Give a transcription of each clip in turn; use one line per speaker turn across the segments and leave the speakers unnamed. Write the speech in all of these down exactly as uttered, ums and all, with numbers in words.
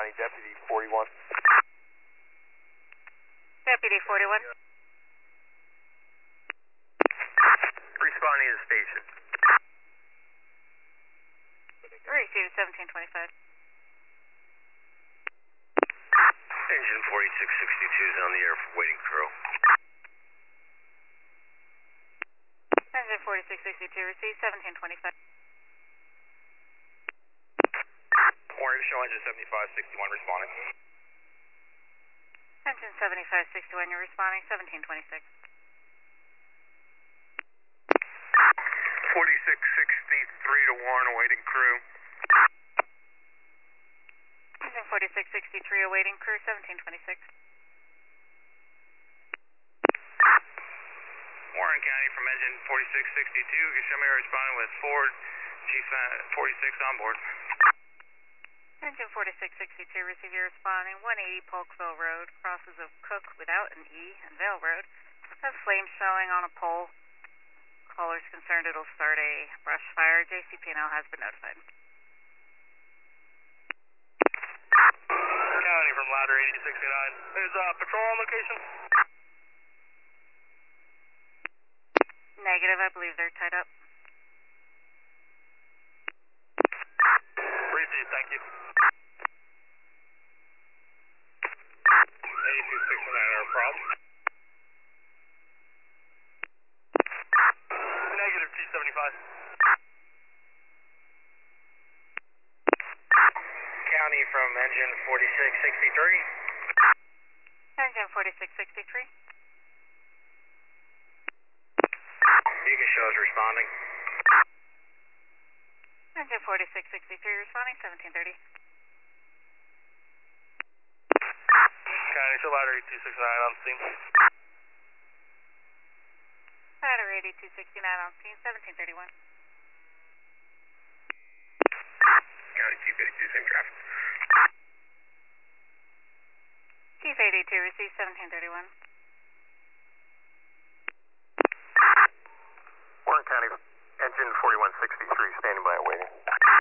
County, Deputy forty-one.
Deputy forty-one.
Responding to the station.
Received seventeen twenty-five.
Engine forty-six sixty-two is on the air for waiting crew.
Engine forty-six sixty-two, received seventeen twenty-five.
Warrior show engine seventy-five sixty-one responding.
Engine seventy-five sixty-one, you're responding, seventeen twenty-six.
forty-six sixty-three to Warren, awaiting crew.
Engine forty-six sixty-three, awaiting crew, seventeen twenty-six.
Warren County from engine forty-six sixty-two, you show me responding with Ford, Chief forty-six on board.
Engine forty-six sixty-two, receive your responding, one eighty Polkville Road, crosses of Cook without an E, and Vale Road. Have flames showing on a pole. Callers concerned it'll start a brush fire. J C P N L has been notified.
County from ladder eighty sixty-nine. Is uh, patrol on location?
Negative, I believe they're tied up.
Received, thank you. eighty-two sixty-nine, our problem. Negative, T seventy-five. County from engine forty-six sixty-three.
Engine forty-six sixty-three.
Beacon shows responding.
Engine forty-six sixty-three, responding, seventeen thirty.
County, show ladder eighty-two sixty-nine on scene.
Ladder eighty-two sixty-nine on scene, seventeen thirty-one.
County, Chief eighty-two, same traffic.
Chief eighty-two, received seventeen thirty-one.
Warren County, engine forty-one sixty-three, standing by awaiting.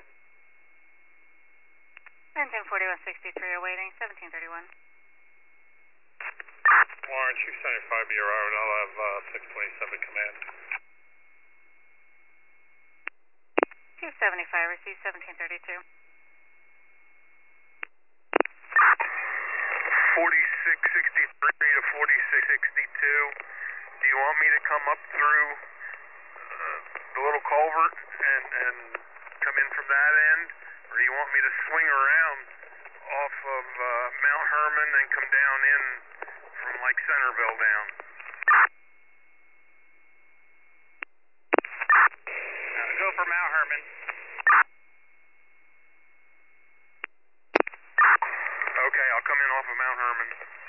Engine forty-one sixty-three, awaiting, seventeen thirty-one.
Warren, Chief seventy-five, B R R, and I'll have uh, six twenty-seven command.
Chief seventy-five, received seventeen thirty-two.
forty-six sixty-three to forty-six sixty-two. Do you want me to come up through uh, the little culvert and, and come in from that end? Or do you want me to swing around off of uh, Mount Herman and come down in from like Centerville down? Uh, go for Mount Herman. Okay, I'll come in off of Mount Herman.